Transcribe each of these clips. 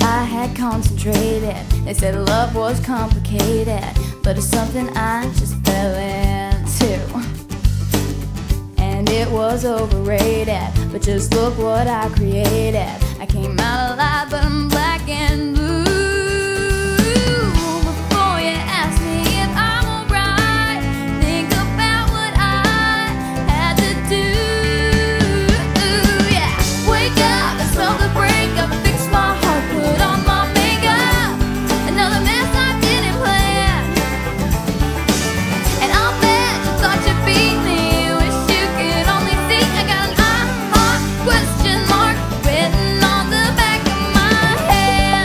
I had concentrated. They said love was complicated, but it's something I just fell into. And it was overrated, but just look what I created. I came out alive, but I'm black and blue. Before you ask me if I'm alright, think about what I had to do. Yeah, wake up and smell the breakup, fix my heart, put on my makeup. Another mess I didn't plan, and I'll bet you thought you beat me. Wish you could only see I got an I-heart question mark written on the back of my hand.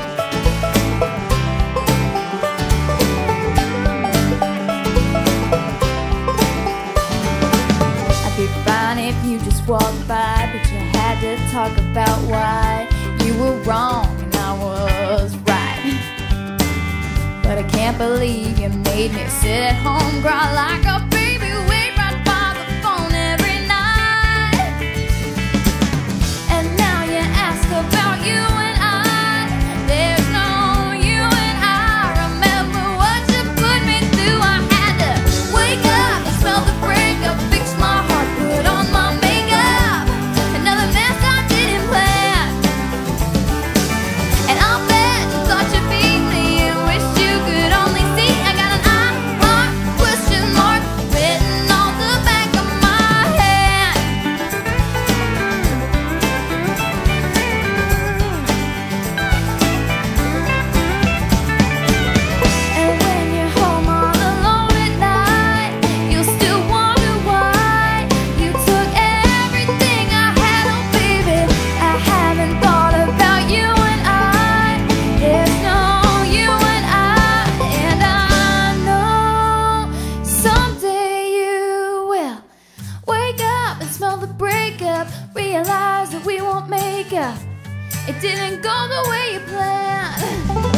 I'd be fine if you just walked by, but you had to talk about why you were wrong and I was right. But I can't believe you made me sit at home, cry like a baby, wait right by the phone every night. And now you ask about you and I. There's no you and I. Remember what you put me through. I had to wake up and smell the breakup, fix my heart, put on my makeup. Another mess I didn't plan, and I'll bet you thought you beat me. Wish you could only see I got an I-heart question mark written on the back of my hand. And when you're home all alone at night, you'll still wonder why you took everything I had. Oh baby, I haven't thought about you and I. There's no you and I know someday you will wake up and smell the breakup, realize that we won't make up. It didn't go the way you planned.